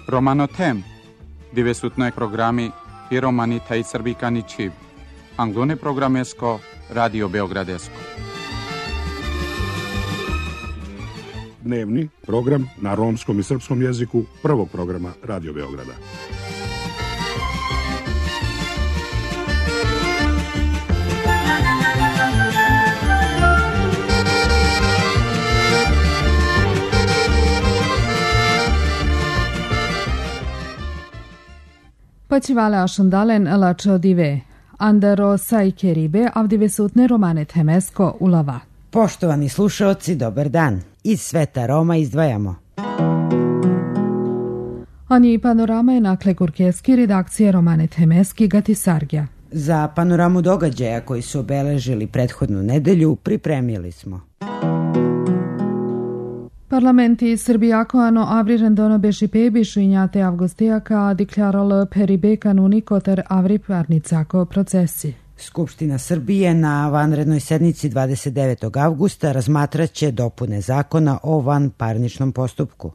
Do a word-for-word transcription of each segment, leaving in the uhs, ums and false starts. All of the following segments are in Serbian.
Romanotem, devetnaj programi i romani taj srbikani čib. Anglone programesko, Radio Beogradesko. Dnevni program na romskom i srpskom jeziku prvog programa Radio Beograda. Pačivale ašandalen lačo dive. Andaro sajkeribe avdive sutne romane temesko ulava. Poštovani slušaoci, dobar dan. Iz sveta Roma izdvajamo. Ani panorama je nakle kurkeski redakcije romane temeski Gatisargja. Za panoramu događaja koji su obeležili prethodnu nedelju pripremili smo. Parlamenti Srbijakoano avri rendono beši pebišu injate avgustijaka diklarol peribe kanuni koter avri parnicako procesi. Skupština Srbije na vanrednoj sednici dvadeset devetog avgusta razmatraće dopune zakona o vanparničnom postupku.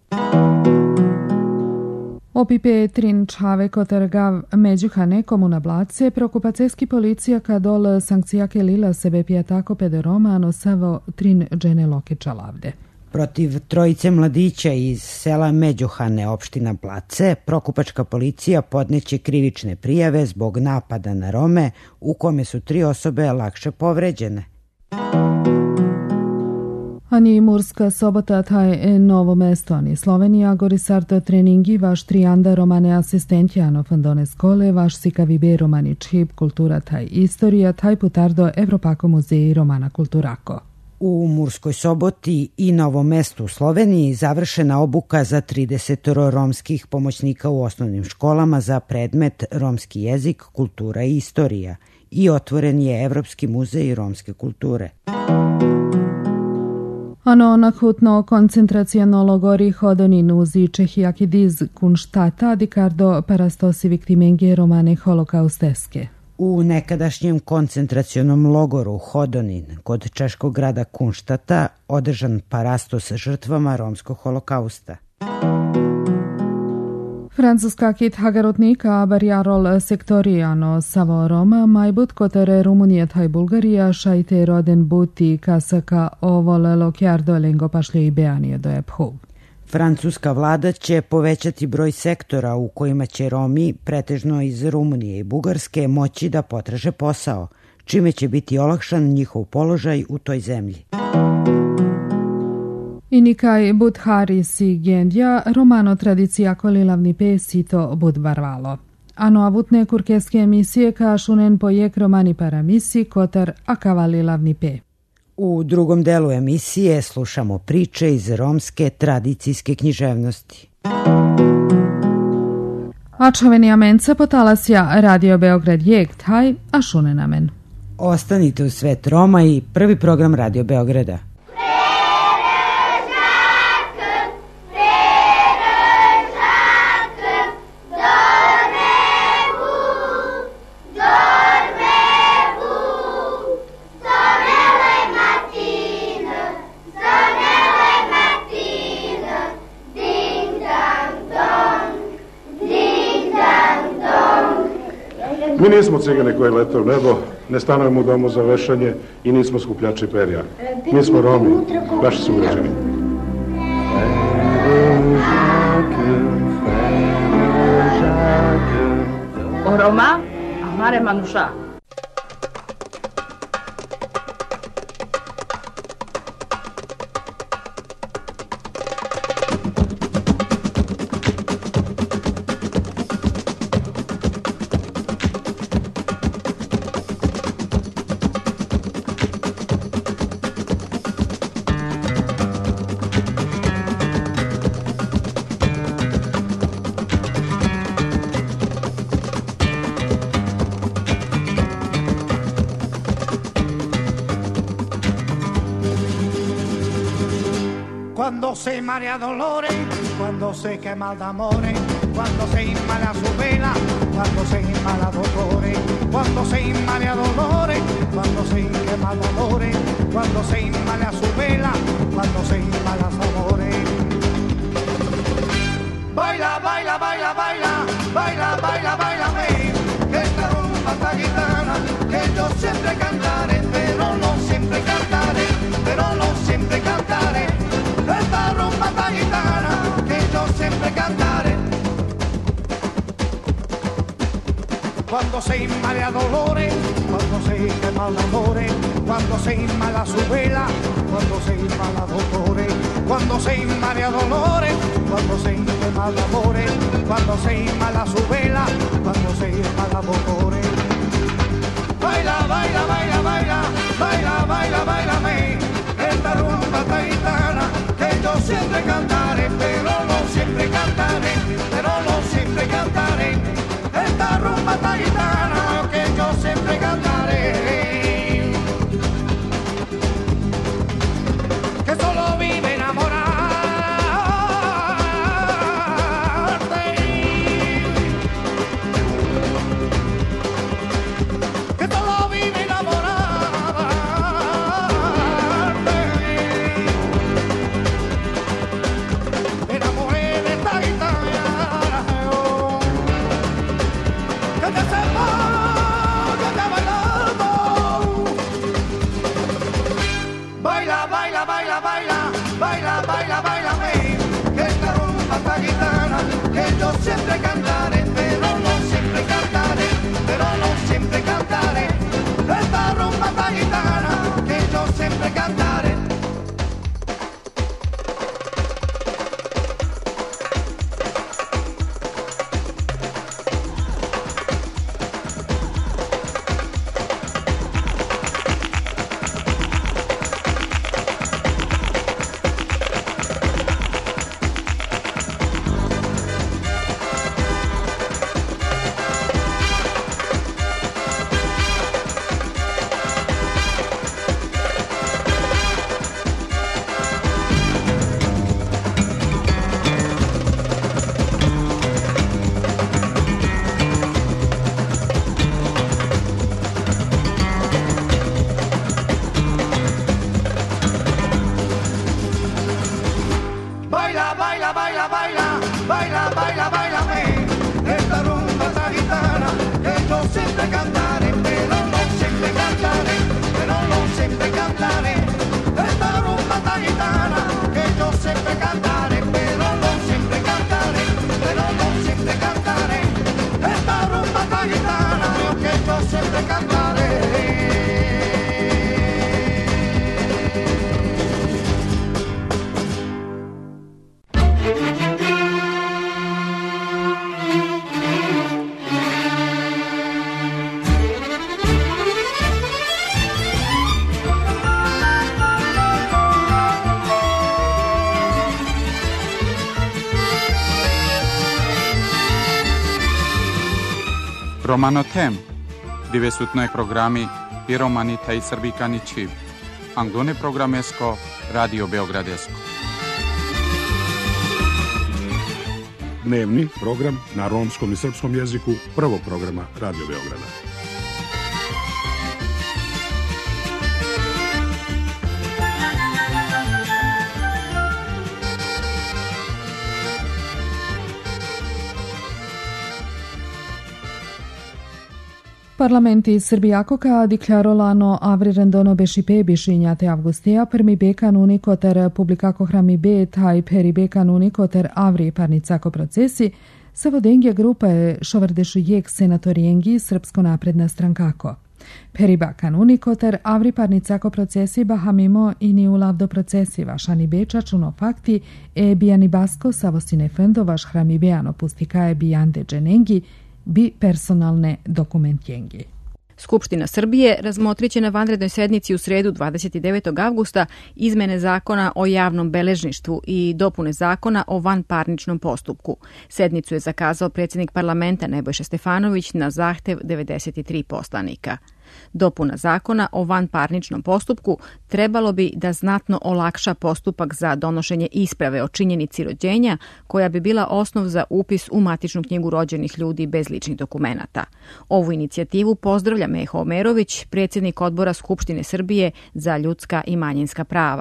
Opipe trin čave koter gav međuhane komuna Blace, preokupacijski policija kadol sankcijake lila sebe pijatako pederomano savo trin džene loke čalavde. Protiv trojice mladića iz sela Međuhane, opština Blace, prokupačka policija podneće krivične prijave zbog napada na Rome, u kome su tri osobe lakše povređene. Ani Murska Sobota taj Novo mesto, ani Slovenija, Gorisarto treningi, vaš trijanda romane asistentjano fandone skole, vaš sikavibe romani čip, kultura taj istorija, taj putardo Evropako muzeji romana kulturako. U Murskoj Soboti i Novom mestu u Sloveniji završena obuka za trideset romskih pomoćnika u osnovnim školama za predmet romski jezik, kultura i istorija i otvoren je Evropski muzej romske kulture. Ano nakutno koncentracijono logori hodonin uzi Čehijaki diz kunštata dikardo parastosi viktimenge romane holokausteske. U nekadašnjem koncentracionom logoru Hodonin kod češkog grada Kunštata održan parastos žrtvama romskog holokausta. Francuska kit hagarotnika barjarol sektorijano savo Roma, majbut kotere Rumunija taj Bulgarija, šajte roden buti kasaka ovole lokjardo lengo pašlje i beanije do ephuv. Francuska vlada će povećati broj sektora u kojima će Romi, pretežno iz Rumunije i Bugarske, moći da potraže posao, čime će biti olakšan njihov položaj u toj zemlji. Inikaj bud Haris i Gendja, romano tradicijako lilavni pes i to bud barvalo. Ano avutne kurkeske emisije kašunen pojek romani paramisi kotar akava lilavni pe. U drugom delu emisije slušamo priče iz romske tradicijske književnosti. Ačoveni amenca potalasja Radio Beograd jeg taj, a šune namen. Ostanite u svet Roma i prvi program Radio Beograda. Mi nismo cigane koje lete u nebo, ne stanujemo u domu za vešanje i nismo skupljači perja. Mi smo Romi, vaši sugrađani. O Roma, amare manusha. Cuando se marea dolores, cuando se quema el d'amore, cuando se inmala su vela, cuando se inmala dolores, cuando se inmala dolores, cuando se quema dolores, cuando se inmala su vela, cuando se inmala su amores. Baila, baila, baila. sempre cantare, esta rumba tan gitana que yo siempre cantaré. Cuando se inmala dolores, cuando se quema el amores, cuando se inmala su vela, cuando se inmala dolores, cuando se inmala dolores, cuando se quema el amores, cuando se inmala su vela, cuando se inmala dolores. Baila, baila, baila, baila, baila, baila, baila, me, esta rumba taitana que yo siempre cantaré, pero no siempre cantaré, pero no siempre cantaré. Esta rumba taitana que yo siempre cantaré, que solo vive enamorarte, que solo vive enamorarte. Me enamoré de esta guitarra. Baila, baila, baila, baila, baila, baila, baila, me, que esta rumba esta gitana, que yo siempre cantaré, pero no siempre cantaré, pero no siempre cantaré, esta rumba esta gitana, que yo siempre cantaré. Romano Tem, devetdeseti programi i romani taj srbikani čiv. Anglone programesko, Radio Beogradesko. Dnevni program na romskom i srpskom jeziku prvog programa Radio Beograda. Parlamenti Srbijakoka diklarolano avri rendono bešipe bišinjate avgustija prmi be kanuniko ter publikako hrami be taj peri be kanuniko ter avri parnicako procesi sa vodengje grupe šovardešu jek senatorijengi Srpsko napredna strankako. Periba kanuniko ter avri parnicako procesi bahamimo i ni ulavdo procesi vašani beča čuno fakti e bijani basko savostine fendo vaš hrami bejano pustikaje bijande dženengi bi personalne dokumentjengi. Skupština Srbije razmotriće na vanrednoj sednici u sredu dvadeset devetog avgusta izmene zakona o javnom beležništvu i dopune zakona o vanparničnom postupku. Sednicu je zakazao predsjednik parlamenta Nebojša Stefanović na zahtev devedeset tri poslanika. Dopuna zakona o vanparničnom postupku trebalo bi da znatno olakša postupak za donošenje isprave o činjenici rođenja, koja bi bila osnov za upis u matičnu knjigu rođenih ljudi bez ličnih dokumenata. Ovu inicijativu pozdravlja Meho Omerović, predsjednik odbora Skupštine Srbije za ljudska i manjinska prava.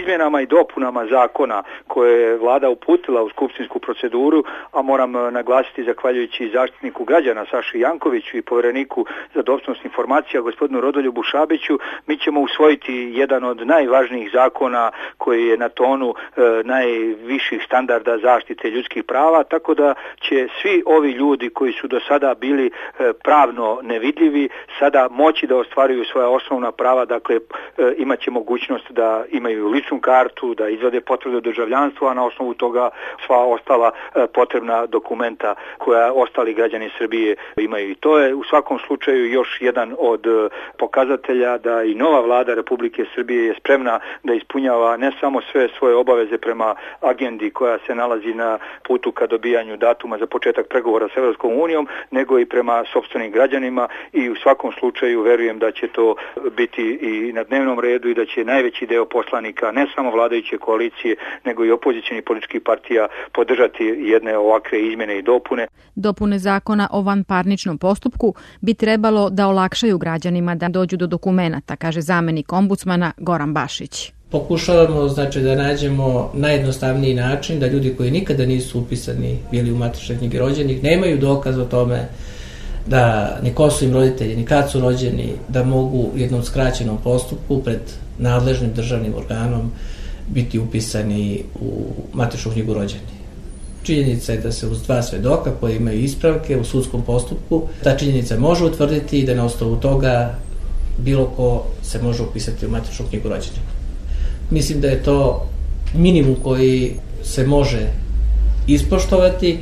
izmjenama i dopunama zakona koje je vlada uputila u skupštinsku proceduru, a moram naglasiti zahvaljujući zaštitniku građana Saši Jankoviću i povjereniku za dostupnost informacija gospodinu Rodoljubu Šabiću, mi ćemo usvojiti jedan od najvažnijih zakona koji je na tonu e, najviših standarda zaštite ljudskih prava, tako da će svi ovi ljudi koji su do sada bili e, pravno nevidljivi sada moći da ostvaruju svoja osnovna prava, dakle e, imat će mogućnost da imaju ličnu kartu, da izvade potvrdu državljanstva, a na osnovu toga sva ostala e, potrebna dokumenta koja ostali građani Srbije imaju. I to je u svakom slučaju još jedan od e, pokazatelja da i nova vlada Republike Srbije je spremna da ispunjava ne samo sve svoje obaveze prema agendi koja se nalazi na putu ka dobijanju datuma za početak pregovora s Evropskom unijom, nego i prema sopstvenim građanima i u svakom slučaju verujem da će to biti i na dnevnom redu i da će najveći deo poslanika, ne samo vladajuće koalicije, nego i opozicionih političkih partija podržati jedne ovakve izmjene i dopune. Dopune zakona o vanparničnom postupku bi trebalo da olakšaju građanima da dođu do dokumenata, kaže zamenik ombudsmana Goran Bašić. Pokušavamo znači da nađemo najjednostavniji način da ljudi koji nikada nisu upisani bili u matične knjige rođenih nemaju dokaz o tome da ni ko su im roditelji, ni kad su rođeni, da mogu u jednom skraćenom postupku pred nadležnim državnim organom biti upisani u matičnu knjigu rođenih. Činjenica je da se uz dva svedoka koji imaju ispravke u sudskom postupku, ta činjenica može utvrditi i da na osnovu toga bilo ko se može upisati u matičnu knjigu rođenih. Mislim da je to minimum koji se može ispoštovati.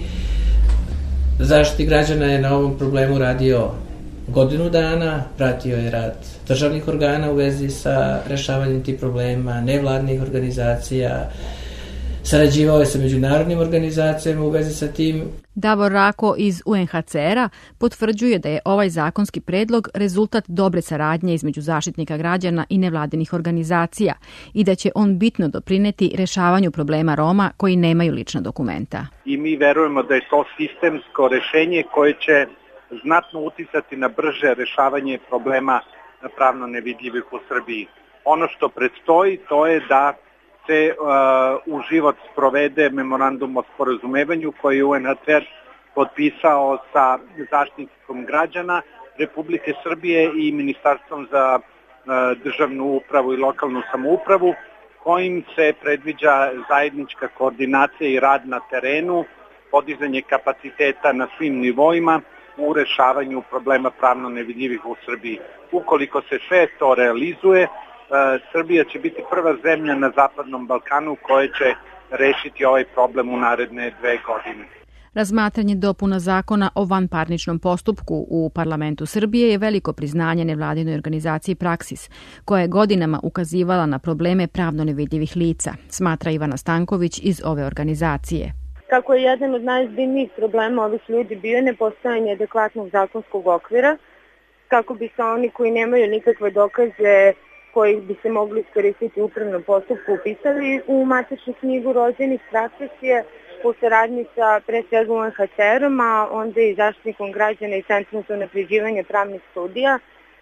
Zaštitnik građana je na ovom problemu radio godinu dana, pratio je rad državnih organa u vezi sa rešavanjem tih problema, nevladnih organizacija, sarađivao je sa međunarodnim organizacijama u vezi sa tim. Davor Rako iz U N H C R-a potvrđuje da je ovaj zakonski predlog rezultat dobre saradnje između zaštitnika građana i nevladinih organizacija i da će on bitno doprineti rešavanju problema Roma koji nemaju lična dokumenta. I mi verujemo da je to sistemsko rešenje koje će znatno uticati na brže rešavanje problema pravno nevidljivih u Srbiji. Ono što predstoji to je da se uh, u život sprovede memorandum o sporazumevanju koji je U N H C R potpisao sa zaštitnikom građana Republike Srbije i Ministarstvom za uh, državnu upravu i lokalnu samoupravu, kojim se predviđa zajednička koordinacija i rad na terenu, podizanje kapaciteta na svim nivoima u rešavanju problema pravno nevidljivih u Srbiji. Ukoliko se sve to realizuje, Srbija će biti prva zemlja na Zapadnom Balkanu koja će rešiti ovaj problem u naredne dve godine. Razmatranje dopuna zakona o vanparničnom postupku u parlamentu Srbije je veliko priznanje nevladinoj organizaciji Praksis, koja je godinama ukazivala na probleme pravno nevidljivih lica, smatra Ivana Stanković iz ove organizacije. Kako je jedan od najozbiljnijih problema ovih ljudi bio nepostojanje adekvatnog zakonskog okvira, kako bi se oni koji nemaju nikakve dokaze koji bi se mogli iskoristiti u upravnom postupku upisali u matičnu knjigu rođenih. Praksis je u saradnji sa pre svega U N H C R-om, a onda i zaštitnikom građana i Centrom za unapređivanje pravnih studija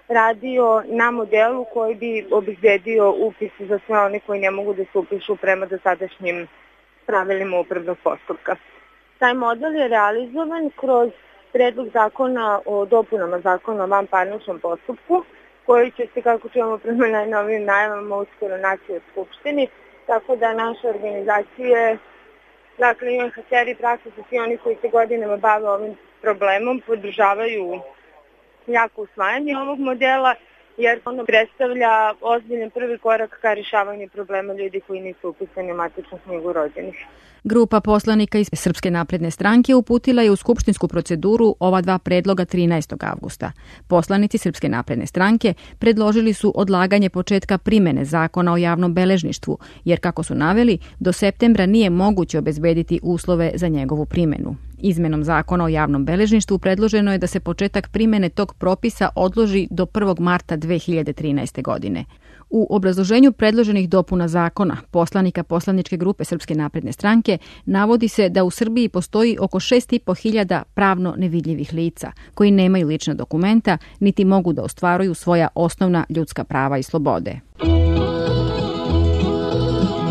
radio na modelu koji bi obezbedio upis za sve one koji ne mogu da se upišu prema dosadašnjim pravilima upravnog postupka. Taj model je realizovan kroz predlog zakona o dopunama zakona o vanparničnom postupku, koji će se, kako čujemo prema najnovijim najavama, uskoro naći od Skupštini, tako da naše organizacije, dakle U N H C R i Praksis, svi oni koji se godinama bave ovim problemom, podržavaju jako usvajanje ovog modela, jer ono predstavlja ozbiljan prvi korak ka rešavanju problema ljudi koji nisu upisani u matičnu knjigu rođenih. Grupa poslanika iz Srpske napredne stranke uputila je u skupštinsku proceduru ova dva predloga trinaestog avgusta. Poslanici Srpske napredne stranke predložili su odlaganje početka primene zakona o javnom beležništvu, jer kako su naveli, do septembra nije moguće obezbediti uslove za njegovu primenu. Izmenom zakona o javnom beležništvu predloženo je da se početak primene tog propisa odloži do prvog marta dve hiljade trinaeste. godine. U obrazloženju predloženih dopuna zakona poslanika poslaničke grupe Srpske napredne stranke navodi se da u Srbiji postoji oko šest i po hiljada pravno nevidljivih lica koji nemaju lična dokumenta niti mogu da ostvaruju svoja osnovna ljudska prava i slobode.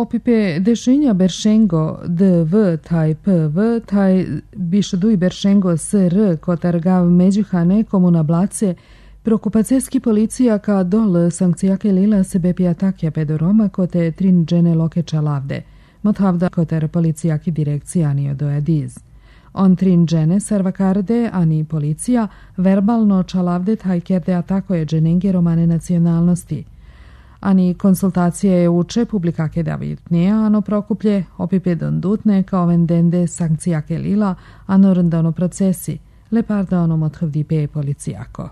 opipe dešinja Beršengo D V taj P V taj bišduj Beršengo S R kotargav međuhane komuna Blace preokupacijski policija ka dol sankcijake lila sebe pijatakja pedoroma kote trin džene loke čalavde. Mothavda kotar policijaki direkcija ani odoediz. On trin džene servakarde ani policija verbalno čalavde tajkerde atakoje dženenge romane nacionalnosti. Ani konsultacije je uče publikake davitnije, ano prokuplje opipe dondutne kao vendende sankcijake lila, ano rndano procesi, leparda ono mothavdipe policijako.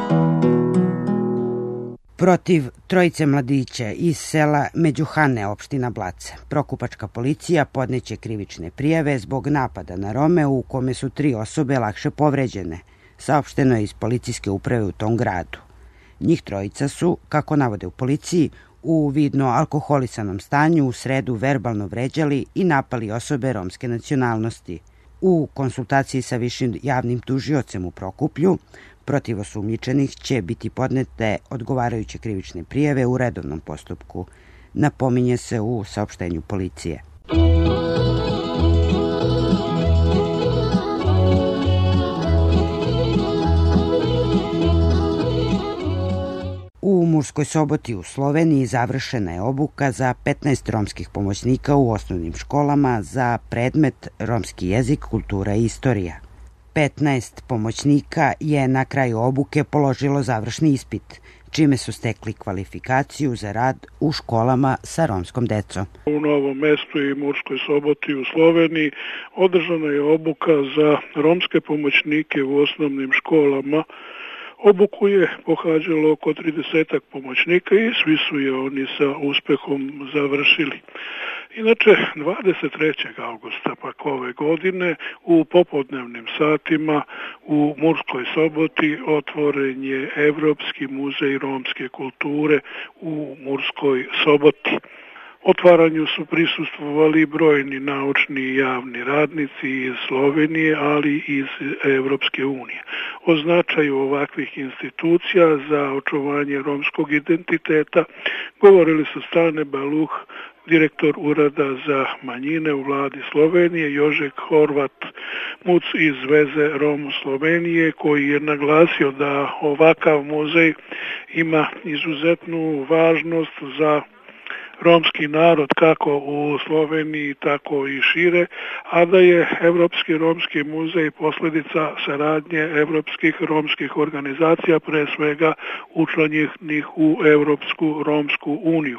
Protiv trojice mladića iz sela Međuhane, opština Blace, prokupačka policija podneće krivične prijave zbog napada na Rome u kome su tri osobe lakše povređene, saopšteno je iz policijske uprave u tom gradu. Njih trojica su, kako navode u policiji, u vidno alkoholisanom stanju u sredu verbalno vređali i napali osobe romske nacionalnosti. U konsultaciji sa višim javnim tužiocem u Prokuplju, protiv osumnjičenih će biti podnete odgovarajuće krivične prijave u redovnom postupku, napominje se u saopštenju policije. U Murskoj Soboti u Sloveniji završena je obuka za petnaest romskih pomoćnika u osnovnim školama za predmet romski jezik, kultura i istorija. petnaest pomoćnika je na kraju obuke položilo završni ispit, čime su stekli kvalifikaciju za rad u školama sa romskom decom. U Novom Mestu i Murskoj Soboti u Sloveniji održana je obuka za romske pomoćnike u osnovnim školama. Obuku je pohađalo oko tridesetak pomoćnika i svi su je oni sa uspehom završili. Inače, dvadeset trećeg avgusta pak ove godine u popodnevnim satima u Murskoj Soboti otvoren je Evropski muzej romske kulture u Murskoj Soboti. Otvaranju su prisustvovali brojni naučni i javni radnici iz Slovenije, ali i iz Evropske unije. O značaju ovakvih institucija za očuvanje romskog identiteta govorili su Stane Baluh, direktor Urada za manjine u vladi Slovenije, Jožek Horvat Muc iz Veze Romu Slovenije, koji je naglasio da ovakav muzej ima izuzetnu važnost za romski narod kako u Sloveniji, tako i šire, a da je Evropski romski muzej posljedica saradnje evropskih romskih organizacija, pre svega učlanjenih u Evropsku romsku uniju.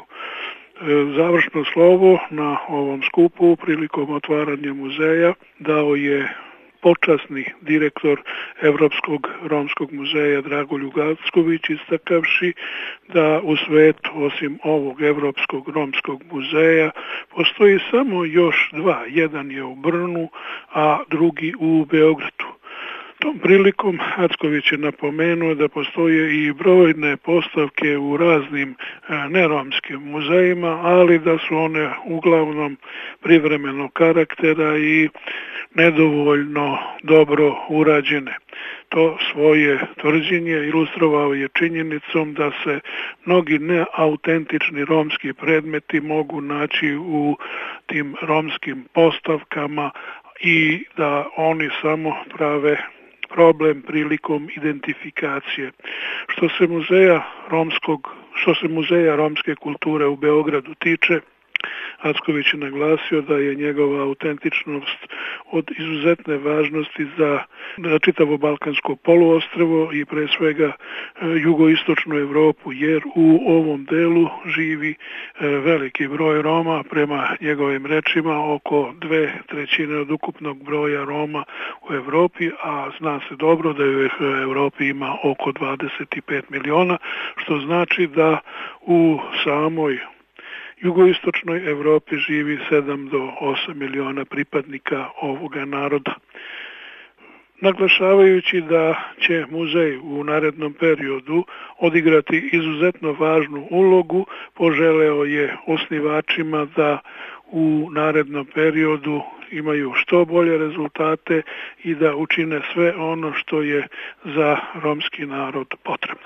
Završno slovo na ovom skupu prilikom otvaranja muzeja dao je počasni direktor Evropskog romskog muzeja Dragoljub Gacković, istakavši da u svetu osim ovog Evropskog romskog muzeja postoji samo još dva. Jedan je u Brnu, a drugi u Beogradu. Tom prilikom Acković je napomenuo da postoje i brojne postavke u raznim neromskim muzejima, ali da su one uglavnom privremenog karaktera i nedovoljno dobro urađene. To svoje tvrđenje ilustrovao je činjenicom da se mnogi neautentični romski predmeti mogu naći u tim romskim postavkama i da oni samo prave problem prilikom identifikacije. Što se muzeja romskog, što se muzeja romske kulture u Beogradu tiče, Acković je naglasio da je njegova autentičnost od izuzetne važnosti za, za čitavo Balkansko poluostrvo i pre svega jugoistočnu Evropu, jer u ovom delu živi veliki broj Roma, prema njegovim rečima oko dve trećine od ukupnog broja Roma u Evropi, a zna se dobro da u Evropi ima oko dvadeset pet miliona, što znači da u samoj jugoistočnoj Evropi živi sedam do osam miliona pripadnika ovoga naroda. Naglašavajući da će muzej u narednom periodu odigrati izuzetno važnu ulogu, poželeo je osnivačima da u narednom periodu imaju što bolje rezultate i da učine sve ono što je za romski narod potrebno.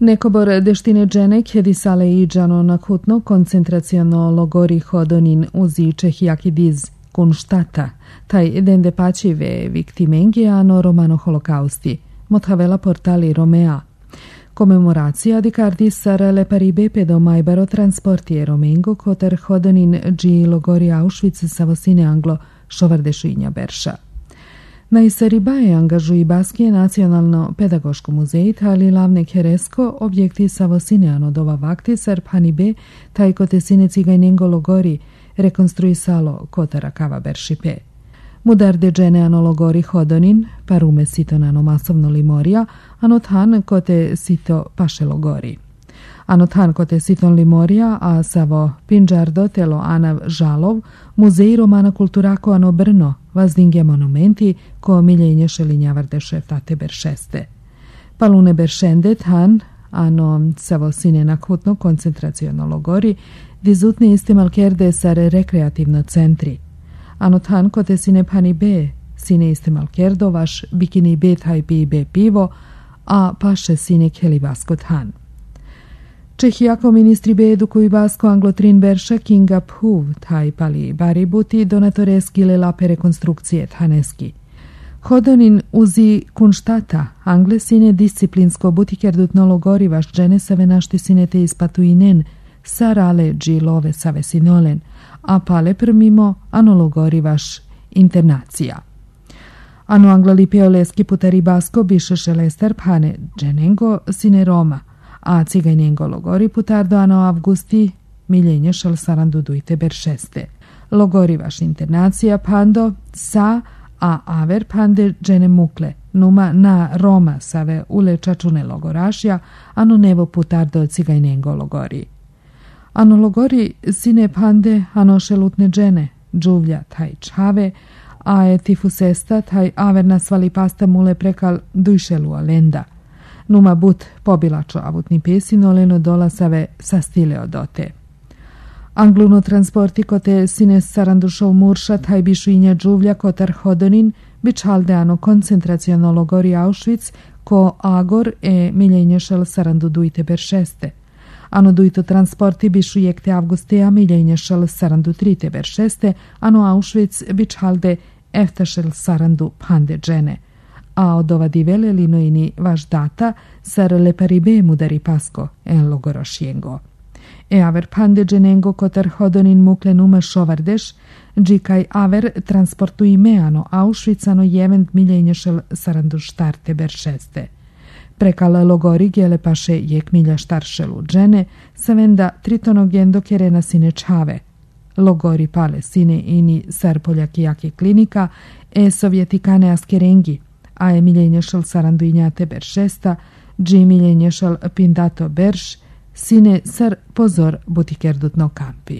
Nekobor deštine džene kjedisale iđano na kutno koncentraciono logori hodonin uzi čehijakidiz kunštata, taj dende pačive viktimengijano romano holokausti, mothavela portali Romea. Komemoracija di cardissar le paribe pedo majbaro transporti romengo koter hodonin dži logori Auschwitz savosine anglo šovardešinja berša. Na Isaribaje angažuji Baskije nacionalno pedagoško muzej, ali lavne keresko objekti savosine anodova vakti sar panibe, taj kote sine cigajnengo logori, rekonstruisalo kotara kava beršipe. Mudar de džene ano logori hodonin, parume siton ano masovno limorija, ano tan kote sito paše logori. Ano tan kote siton limorija, a savo pinđardo telo anav žalov, muzej romana kulturako ano Brno, vazdinge monumenti ko miljenje šelinjavardeše tate beršeste. Palune beršende tan, ano savo sine nakutno koncentraciono logori, dizutni istimal kerde sar rekreativno centri. Ano tan kote sine pani be, sine istimal kerdo vaš bikini be taj pi be pivo, a paše sine kelibasko tan. Čehijako ministri be edukuju basko anglotrin berša kinga phuv taj pali baributi donatoreski le lape rekonstrukcije taneski. Hodonin uzi kunštata, angle sine disciplinsko butikerdutno logori vaš džene save našti sinete ispatuinen, sarale dži love save sinolen, a pale prmimo ano logori vaš internacija. Ano anglali peoleski putari basko biše šelestar pane dženengo sine Roma, a cigajnengo logori putardo ano avgusti miljenje šal sarandu dujte beršeste. Logori vaš internacija pando sa a aver pande džene mukle, numa na Roma save ule čačune logorašja, ano nevo putardo cigajnengo logori. Ano logori sine pande ano šelutne džene, džuvlja taj čave, a je tifusesta taj averna svali pasta mule prekal dujšelu alenda. Numa but pobilačo avutni pesino leno dolasave sa stile odote. Angluno transporti kote sine sarandušov murša taj bišuinja džuvlja kotar hodonin bičalde ano koncentraciono logori Auschwitz ko agor e miljenješel sarandu dujte beršeste. Ano dujto transporti bišu jekte avgustea miljenješel sarandu trite beršeste, ano Auschwitz bičalde eftašel sarandu pande džene. A od ova divele linoini vaš data sar le paribe mudari pasko en logorošiengo. E aver pande dženengo kotar hodonin mukle nume šovardeš, džikaj aver transportu imeano Auschwitzano jevent miljenješel sarandu štarte beršeste. Prekal logori gele paše jek milja štaršelu džene, savenda tritonogendo kerena sine čave. Logori pale sine ini sar poljakijaki klinika, e sovjetikane askerengi, a je miljenješel sarandu injate beršesta, dži miljenješel pindato berš, sine sar pozor butikerdutno kampi.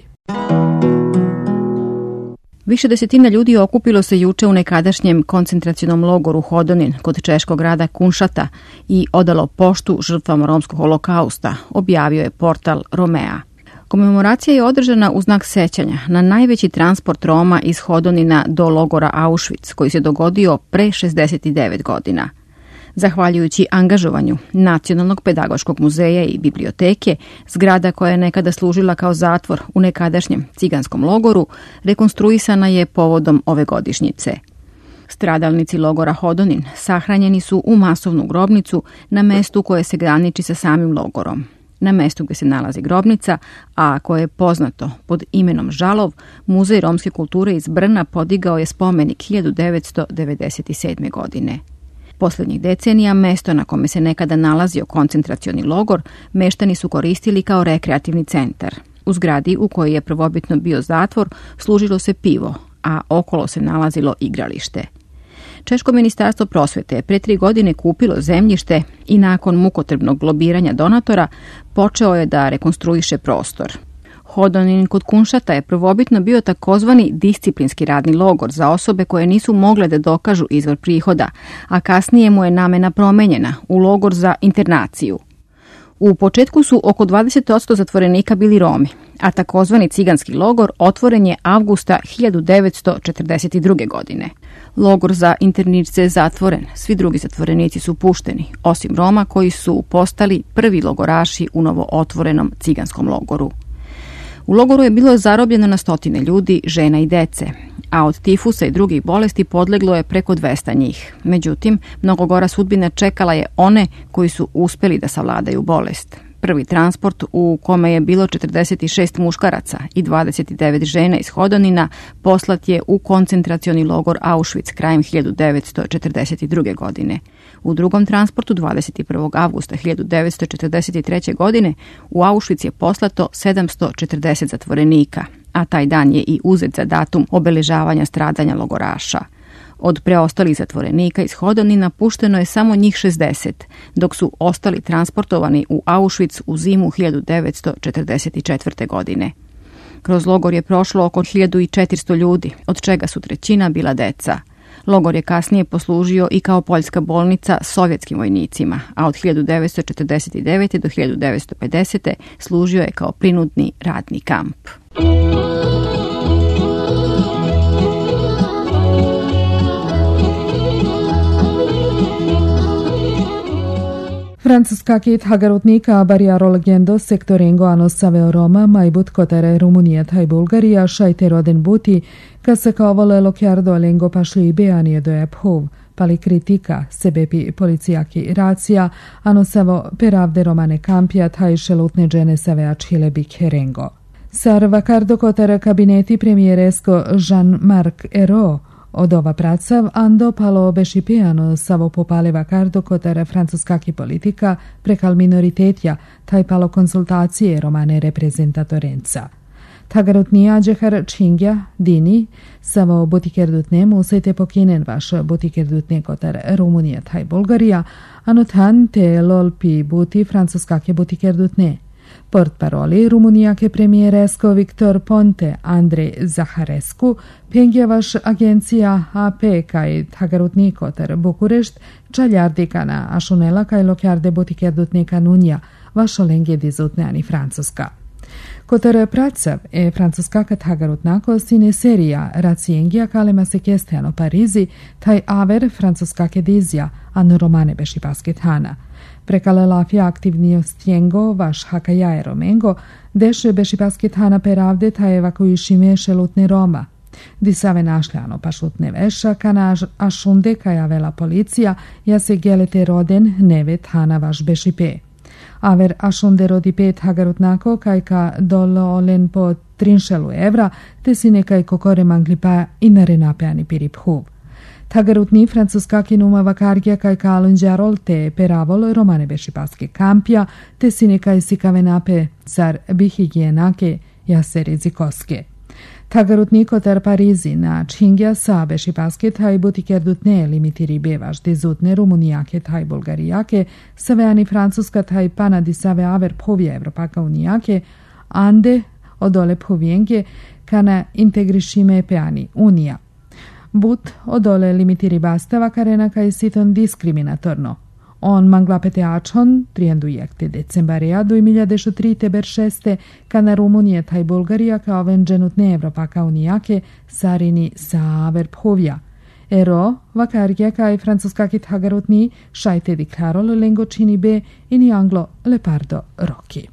Više desetina ljudi okupilo se juče u nekadašnjem koncentracionom logoru Hodonin kod češkog grada Kunšata i odalo poštu žrtvama romskog holokausta, objavio je portal Romea. Komemoracija je održana u znak sećanja na najveći transport Roma iz Hodonina do logora Auschwitz, koji se dogodio pre šezdeset devet godina. Zahvaljujući angažovanju Nacionalnog pedagoškog muzeja i biblioteke, zgrada koja je nekada služila kao zatvor u nekadašnjem ciganskom logoru, rekonstruisana je povodom ove godišnjice. Stradalnici logora Hodonin sahranjeni su u masovnu grobnicu na mestu koje se graniči sa samim logorom. Na mestu gdje se nalazi grobnica, a koje je poznato pod imenom Žalov, Muzej romske kulture iz Brna podigao je spomenik hiljadu devetsto devedeset sedme. godine. Poslednjih decenija mesto na kome se nekada nalazio koncentracioni logor meštani su koristili kao rekreativni centar. U zgradi u kojoj je prvobitno bio zatvor služilo se pivo, a okolo se nalazilo igralište. Češko ministarstvo prosvete je pre tri godine kupilo zemljište i nakon mukotrpnog lobiranja donatora počeo je da rekonstruiše prostor. Hodonin kod Kunšata je prvobitno bio takozvani disciplinski radni logor za osobe koje nisu mogle da dokažu izvor prihoda, a kasnije mu je namena promenjena u logor za internaciju. U početku su oko dvadeset posto zatvorenika bili Romi, a takozvani ciganski logor otvoren je avgusta hiljadu devetsto četrdeset druge. godine. Logor za internirce je zatvoren, svi drugi zatvorenici su pušteni, osim Roma koji su postali prvi logoraši u novo otvorenom ciganskom logoru. U logoru je bilo zarobljeno na stotine ljudi, žena i dece, a od tifusa i drugih bolesti podleglo je preko dvesta njih. Međutim, mnogo gora sudbina čekala je one koji su uspeli da savladaju bolest. Prvi transport, u kome je bilo četrdeset šest muškaraca i dvadeset devet žena iz Hodonina, poslat je u koncentracioni logor Auschwitz krajem hiljadu devetsto četrdeset druge. godine. U drugom transportu dvadeset prvog avgusta hiljadu devetsto četrdeset treće. godine u Auschwitz je poslato sedamsto četrdeset zatvorenika, a taj dan je i uzet za datum obeležavanja stradanja logoraša. Od preostalih zatvorenika iz Hodonina pušteno je samo njih šezdeset, dok su ostali transportovani u Auschwitz u zimu hiljadu devetsto četrdeset četvrte. godine. Kroz logor je prošlo oko hiljadu četiristo ljudi, od čega su trećina bila deca. Logor je kasnije poslužio i kao poljska bolnica sovjetskim vojnicima, a od hiljadu devetsto četrdeset devete. do hiljadu devetsto pedesete. služio je kao prinudni radni kamp. Francuskakit hagarutnika bariaro legendo sektorengo ano saveo Roma, majbut kotere Rumunijeta i Bulgarija, šajte roden buti, ka se kaovole lokjardo lengo pašli beanije do ephov, pali kritika, sebepi policijaki racija, ano savo peravde romane kampija, taj šelutne džene saveač hilebik herengo. Sar vakardo kotere kabineti premijeresko Jean-Marc Ayrault, od ova pracav ando palo bešipijano savo popale vakardo kotara francuskaki politika prekal minoritetja, taj palo konsultacije romane reprezentatorenca. Tagarutnija džehar čingja, dini, savo butikerdutne musete pokinen vaš butikerdutne kotar Rumunija, taj Bulgarija, anotan te lolpi buti francuskake butikerdutne. Port paroli Rumunijake premijeresko Viktor Ponte Andrej Zaharescu pengjevaš agencija A P kaj tagarutni kotar Bukurešt čaljardikana ašunela kaj lokjarde butikerdutne kanunja vašo lenge dizutneani Francuska. Kotar pracav e francuskaka tagarutnako sine serija racijengija kalema se kesteano Parizi taj aver francuskake dizija ano romane beši baskethana. Prekale lafja aktivnijostjengo vaš hakajaje romengo, deše beši baskethana peravde taj evakuišime šelutne Roma. Disave našljano pašutne veša, kana ašunde kaja vela policija, ja se gelete roden nevet hana vaš bešipe. Aver ašunde rodi pet hagarutnako kajka dolo olen po trinšelu evra, te si nekaj kokore manglipa i narenapeani pirip hub. Tagarutni francuskaki numa vakargija kaj kalunđarol te peravol romane beši paske kampija, te si nekaj sikavenape car bihigijenake jase rizikoske. Tagarutni kotar Parizi na čingja sa beši paske taj butikerdutne limitiri bevaš dizutne Rumunijake taj Bulgarijake, saveani Francuska taj panadi save aver povija Evropaka unijake, ande odole povijenge kana integrišime peani unija. But odole limitiri bastava karena kaj siton diskriminatorno. On manglapete ačon, trijendu jekte decembarija do miljadešu trite ber šeste, kana Rumunije taj Bulgarija kao venđenutne Evropaka unijake sarini sa aver povija. Ero, vakargija kaj francuskaki tagarutni šajte diklarol lengo čini be ini anglo lepardo roki.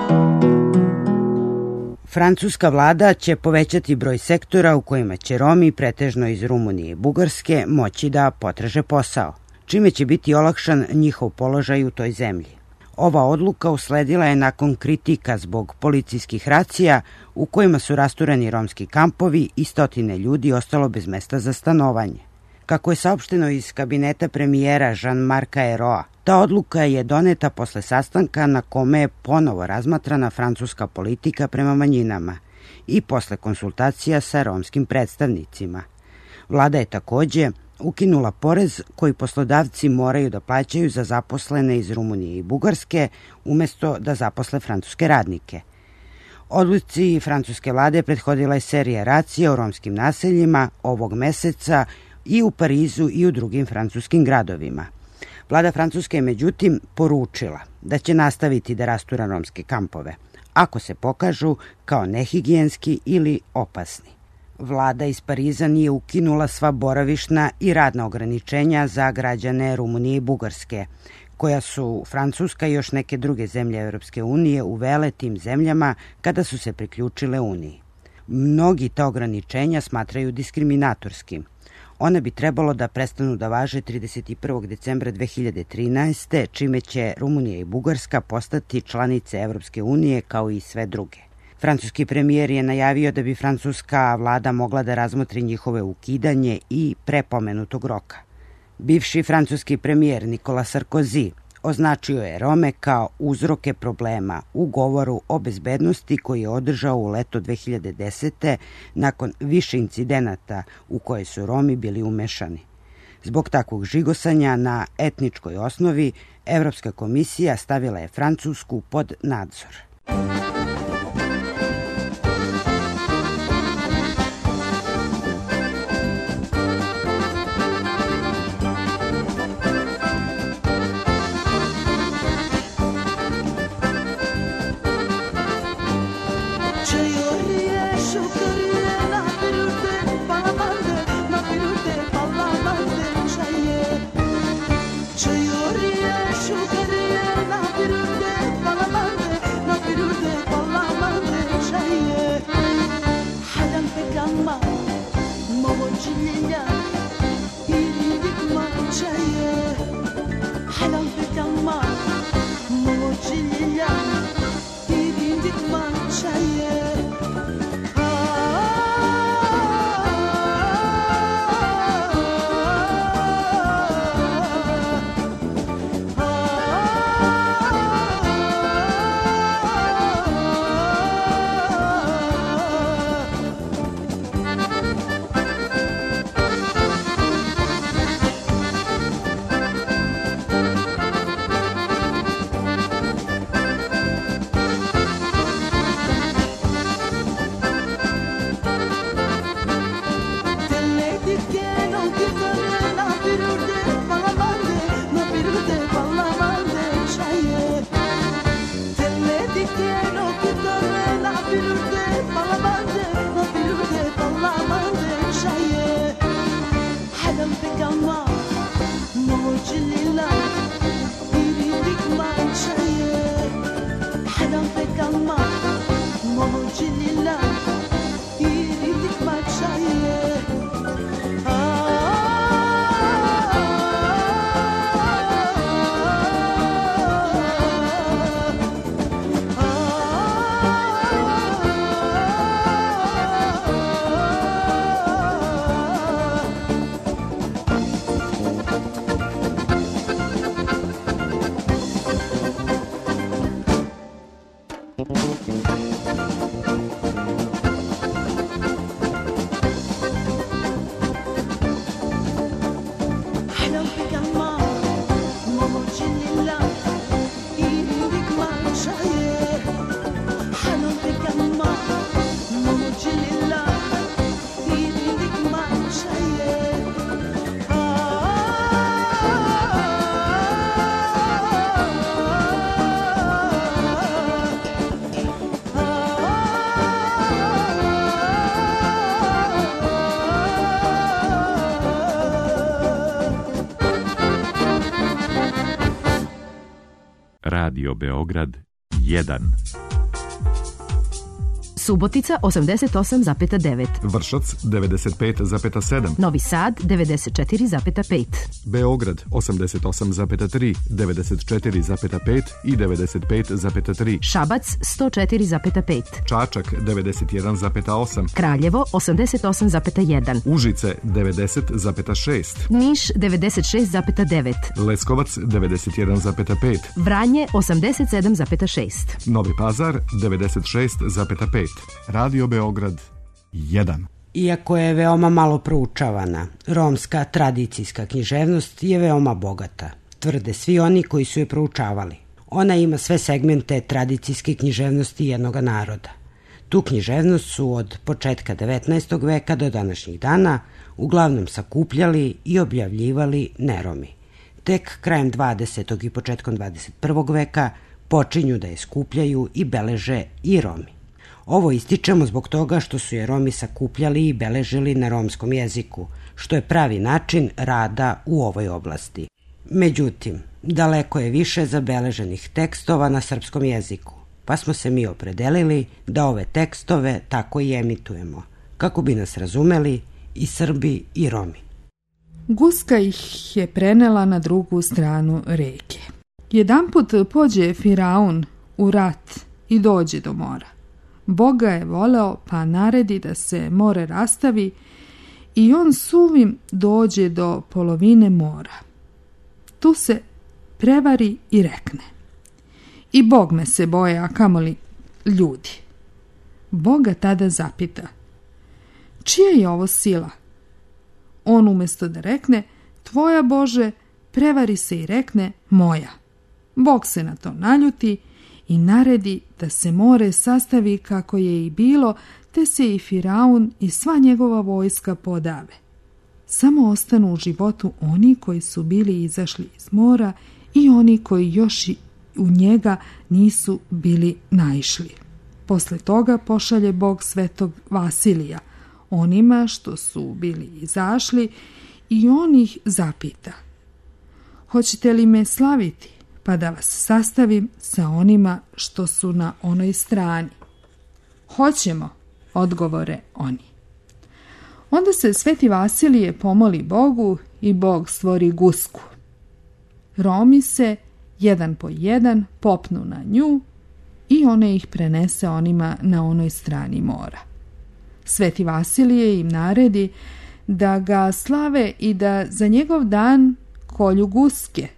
Francuska vlada će povećati broj sektora u kojima će Romi, pretežno iz Rumunije i Bugarske, moći da potraže posao, čime će biti olakšan njihov položaj u toj zemlji. Ova odluka usledila je nakon kritika zbog policijskih racija u kojima su rastureni romski kampovi i stotine ljudi ostalo bez mesta za stanovanje. Kako je saopšteno iz kabineta premijera Jean-Marca Ayraulta, ta odluka je doneta posle sastanka na kome je ponovo razmatrana francuska politika prema manjinama i posle konsultacija sa romskim predstavnicima. Vlada je takođe ukinula porez koji poslodavci moraju da plaćaju za zaposlene iz Rumunije i Bugarske umesto da zaposle francuske radnike. Odluci francuske vlade prethodila je serija racija u romskim naseljima ovog meseca i u Parizu i u drugim francuskim gradovima. Vlada Francuske je međutim poručila da će nastaviti da rastura romske kampove, ako se pokažu kao nehigijenski ili opasni. Vlada iz Pariza nije ukinula sva boravišna i radna ograničenja za građane Rumunije i Bugarske, koja su Francuska i još neke druge zemlje Europske unije uvele tim zemljama kada su se priključile Uniji. Mnogi ta ograničenja smatraju diskriminatorskim. One bi trebalo da prestanu da važe trideset prvog decembra dve hiljade trinaeste. čime će Rumunija i Bugarska postati članice Evropske unije kao i sve druge. Francuski premijer je najavio da bi francuska vlada mogla da razmotri njihove ukidanje i pre pomenutog roka. Bivši francuski premijer Nicolas Sarkozy označio je Rome kao uzroke problema u govoru o bezbednosti koji je održao u leto dve hiljade desete. nakon više incidenata u koje su Romi bili umešani. Zbog takvog žigosanja na etničkoj osnovi, Evropska komisija stavila je Francusku pod nadzor. Radio Beograd jedan. Subotica osamdeset osam zarez devet. Vršac devedeset pet zarez sedam. Novi Sad devedeset četiri zarez pet. Beograd osamdeset osam zarez tri, devedeset četiri zarez pet i devedeset pet zarez tri. Šabac sto četiri zarez pet. Čačak devedeset jedan zarez osam. Kraljevo osamdeset osam zarez jedan. Užice devedeset zarez šest. Niš devedeset šest zarez devet. Leskovac devedeset jedan zarez pet. Vranje osamdeset sedam zarez šest. Novi Pazar devedeset šest zarez pet. Radio Beograd jedan. Iako je veoma malo proučavana, romska tradicijska književnost je veoma bogata, tvrde svi oni koji su je proučavali. Ona ima sve segmente tradicijske književnosti jednog naroda. Tu književnost su od početka devetnaestog veka do današnjih dana uglavnom sakupljali i objavljivali neromi. Tek krajem dvadesetog i početkom dvadeset prvog veka počinju da je skupljaju i beleže i Romi. Ovo ističemo zbog toga što su je Romi sakupljali i beležili na romskom jeziku, što je pravi način rada u ovoj oblasti. Međutim, daleko je više zabeleženih tekstova na srpskom jeziku, pa smo se mi opredelili da ove tekstove tako i emitujemo, kako bi nas razumeli i Srbi i Romi. Guska ih je prenela na drugu stranu reke. Jedanput pođe Firaun u rat i dođe do mora. Boga je voleo pa naredi da se more rastavi i on suvim dođe do polovine mora. Tu se prevari i rekne: i Bog me se boje, a kamoli ljudi. Boga tada zapita: čija je ovo sila? On umjesto da rekne tvoja Bože, prevari se i rekne moja. Bog se na to naljuti i naredi da se more sastavi kako je i bilo, te se i Firaun i sva njegova vojska podave. Samo ostanu u životu oni koji su bili izašli iz mora i oni koji još u njega nisu bili naišli. Posle toga pošalje Bog svetog Vasilija onima što su bili izašli i on ih zapita: hoćete li me slaviti, pa da vas sastavim sa onima što su na onoj strani? Hoćemo, odgovore oni. Onda se sveti Vasilije pomoli Bogu i Bog stvori gusku. Romi se, jedan po jedan, popnu na nju i ona ih prenese onima na onoj strani mora. Sveti Vasilije im naredi da ga slave i da za njegov dan kolju guske.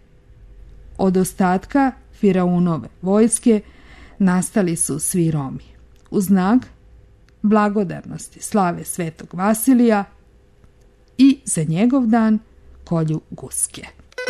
Od ostatka Firaunove vojske nastali su svi Romi. U znak blagodarnosti slave svetog Vasilija i za njegov dan kolju guske.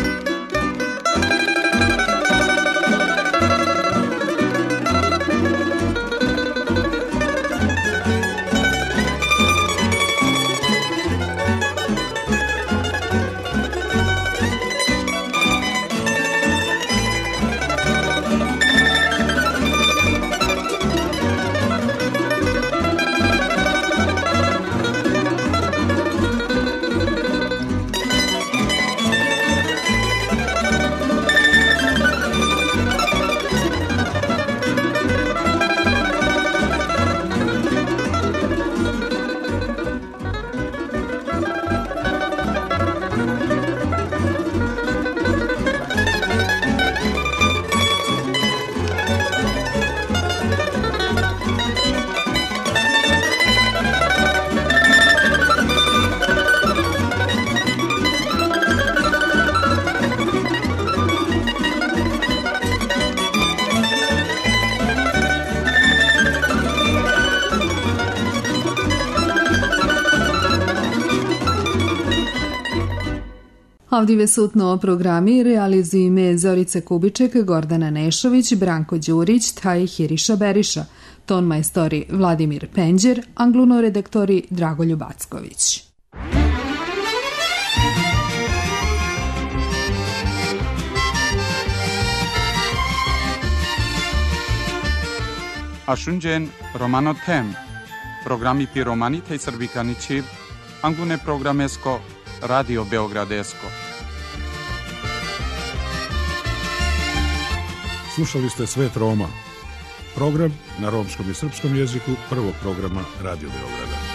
Avdive sutno programi realizuju me Zorica Kubiček, Gordana Nešović, Branko Đurić, taj Hiriša Beriša, ton majstori Vladimir Penđer, angluno redaktori Dragoljub Acković. Ashunjen Romano Tem, programi pi Romanita i Srbikanići, anglune programesko, Radio Beogradesko. Slušali ste Svet Roma, program na romskom i srpskom jeziku prvog programa Radio Beograda.